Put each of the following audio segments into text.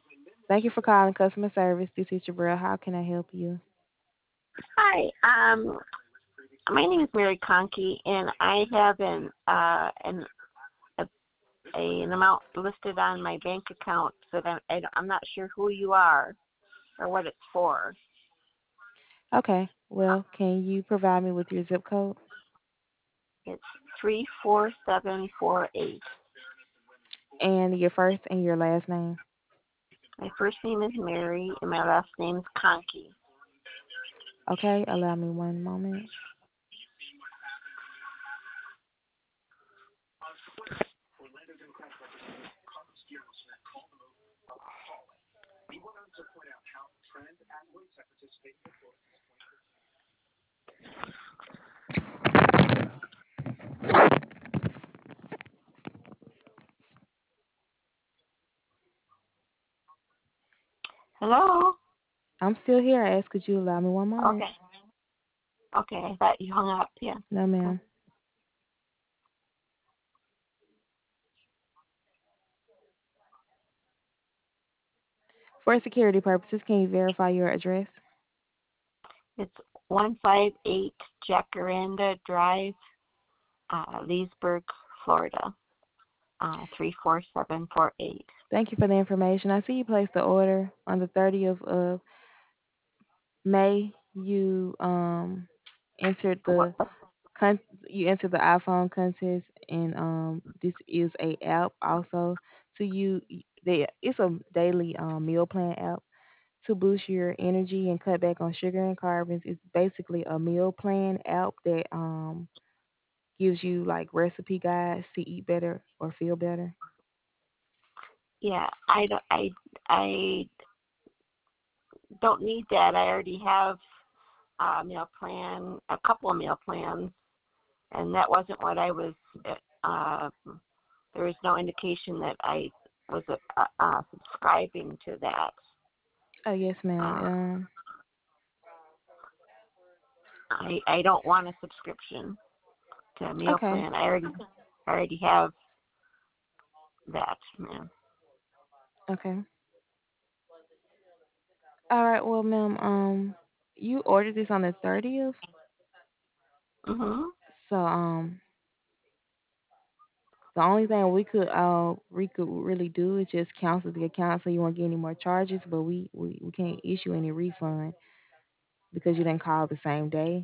Thank you for calling customer service. This is Jabril. How can I help you? Hi, my name is Mary Conkey, and I have a, an amount listed on my bank account that I'm not sure who you are or what it's for. Okay. Well, can you provide me with your zip code It's 34748. and your first and your last name? My first name is Mary, and my last name is Conkey. Okay. Allow me one moment. Hello? I'm still here. I asked, could you allow me one moment? Okay. Okay, I thought you hung up. Yeah. No, ma'am. For security purposes, can you verify your address? It's 158 Jacaranda Drive, Leesburg, Florida, 34748. Thank you for the information. I see you placed the order on the 30th of May. You entered What? the con- you entered the iPhone contest, and this is a app also. So it's a daily meal plan app to boost your energy and cut back on sugar and carbons. It's basically a meal plan app that gives you like recipe guides to eat better or feel better. Yeah, I don't need that. I already have a meal plan, a couple of meal plans, and that wasn't what I was. Uh, there was no indication that I was subscribing to that. Oh yes, ma'am. Uh, I don't want a subscription to a meal Okay. plan. I already have that, man. Okay. All right. Well, ma'am, you ordered this on the 30th, Mhm. so the only thing we could really do is just cancel the account so you won't get any more charges, but we can't issue any refund because you didn't call the same day.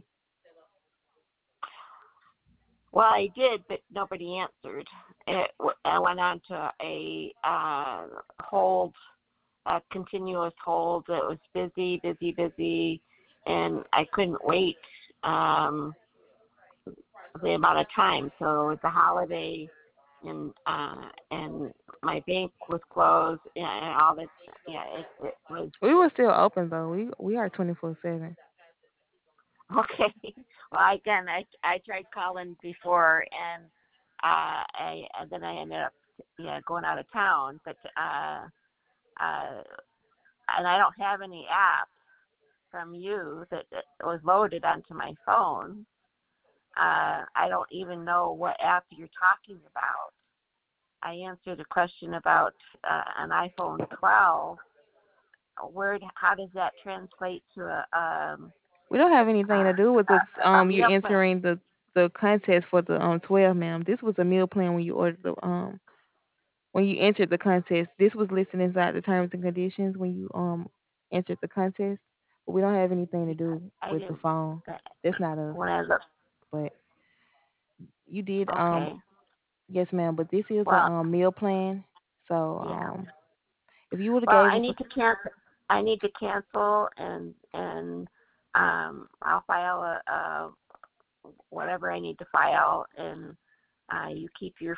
Well, I did, but nobody answered. I went on to a hold, a continuous hold. It was busy, busy, busy, and I couldn't wait um, the amount of time. So it was a holiday, and my bank was closed, and all this. Yeah, it was We were still open though. We are 24/7. okay. Well, again, I tried calling before, and then I ended up going out of town. But uh, and I don't have any app from you that was loaded onto my phone. I don't even know what app you're talking about. I answered a question about an iPhone 12. How does that translate to We don't have anything to do with the a you meal plan? entering the contest for the 12, ma'am. This was a meal plan when you ordered the when you entered the contest. This was listed inside the terms and conditions when you entered the contest. But we don't have anything to do I with the didn't. phone. That's not us. When I looked, But you did okay. yes, ma'am. But this is a Well, meal plan. So yeah. if you would have Well, gave I us need to cancel. I need to cancel, and I'll file a whatever I need to file, and you keep your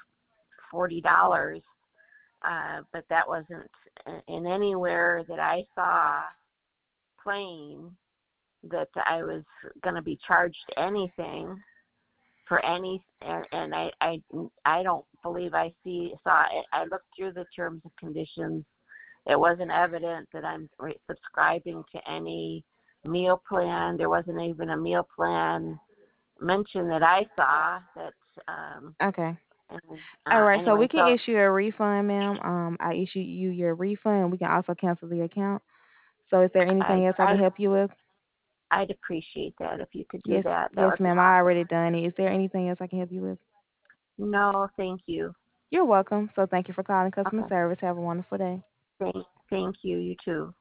$40. But that wasn't in anywhere that I saw plain that I was going to be charged anything for any, and I don't believe saw it. I looked through the terms and conditions. It wasn't evident that I'm subscribing to any meal plan. There wasn't even a meal plan mentioned that I saw that. okay. All right, so we Anyway, can so issue a refund, ma'am. I issue you your refund. We can also cancel the account. So is there I anything else I can I help you with? I'd appreciate that if you could do Yes, that. That yes, would be ma'am. I awesome. already done it. Is there anything else I can help you with? No, thank you. You're welcome. So thank you for calling customer Okay. service. Have a wonderful day. Thank you. You too.